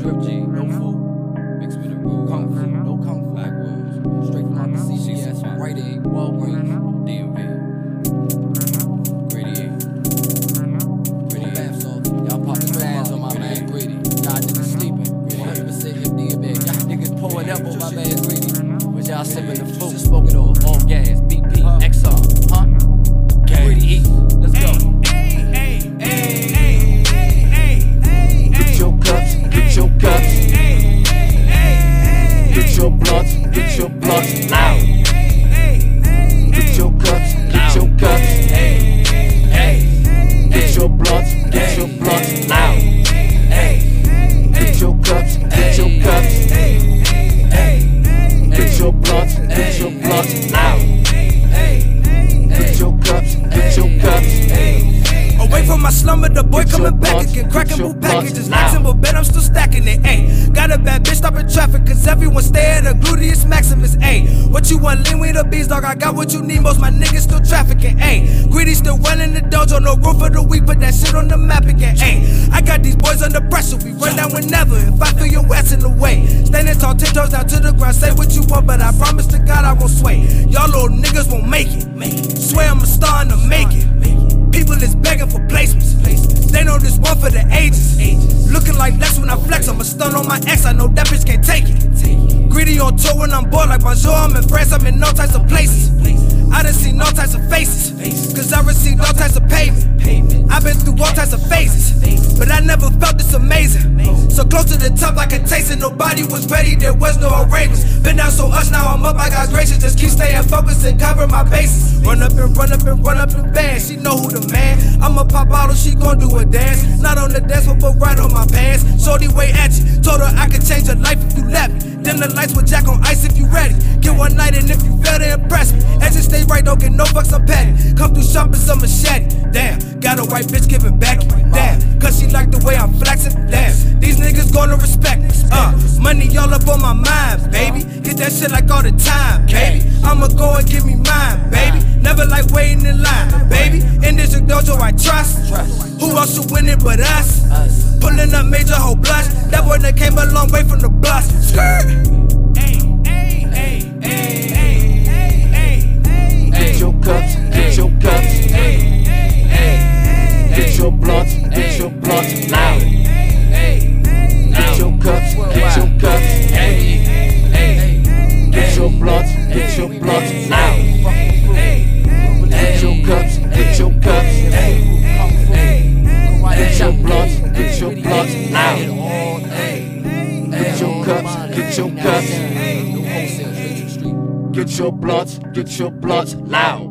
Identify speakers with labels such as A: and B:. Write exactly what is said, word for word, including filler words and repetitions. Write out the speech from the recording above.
A: Drip G, no food, mixed with a roll, kung fu, no kung fu, backwoods, straight from out the C C S, Rite Aid, Walgreens, D M V, Grady A, Grady bath salt, y'all poppin' fans on my man Grady, y'all niggas sleeping, one hundred percent M D A bag, y'all niggas pulling up on my man Grady, but y'all sippin' the food, smoking all, all gas, B P, Exxon, huh? Grady E, let's go.
B: Get your cups, get your cups. Get your blunts, get your blunts loud. Get your cups, get your cups. Get your blunts, get your blunts loud. Get your cups, get your cups. Get your blunts, get your blunts loud. Get your cups, get your cups.
C: Away from my slumber, the boy coming back again, cracking blue packages, maxing, but bet I'm still stacking it, ayy. Got a bad bitch stopping traffic, cause everyone stay at a gluteus maximus, ayy. What you want, lean with the bees, dog, I got what you need, most my niggas still trafficking, ayy. Greedy still running the dojo, no room for the weak, put that shit on the map again, ayy. I got these boys under pressure, we run down whenever, if I feel your ass in the way. Standing tall, ten toes down to the ground, say what you want, but I promise to God I won't sway. Y'all little niggas won't make it, swear I'm a star and I'm make it. People is begging for placements. They know this one for the ages. Looking like Lex when I flex. I'm a stun on my ex. I know that bitch can't take it. Greedy on tour when I'm bored like bonjour. I'm in France. I'm in all types of places. I done seen all types of faces. Cause I received all types of payment. I've been through all types of phases. But I never felt this amazing. So close to the top I could taste it. Nobody was ready. There was no arrangements. Been down so much now I'm up. I got gracious. Just keep staying focused and cover my bases. Run up and run up and run up and bang. She know who the man. I'ma pop bottle, she gon' do a dance. Not on the dance floor, but right on my pants. Shorty way at you, told her I could change your life if you let me. Dim the lights with Jack on ice if you ready. Get one night and if you fail to impress me. Exit stay right, don't get no fucks, I'm petty. Come through shopping some machete. Damn, got a white bitch giving back. Damn, cause she like the way I'm flexing. Damn, these niggas gonna respect me. Uh, money all up on my mind, baby. Get that shit like all the time, baby. I'ma go and give me mine, baby. Never like waiting in line, baby. In this dojo I trust. Who else should win it but us? Pulling up major whole blush. That boy that came a long way from the bus. Skirt.
B: Get your cups, get your cups. Get your blunts, get your blunts loud. Get your cups, get your cups. Get your blunts, get your blunts loud. Get your cups, get your cups. Get your blunts, get your blunts loud. Get your cups, get your cups. Get your blunts, get your blunts loud.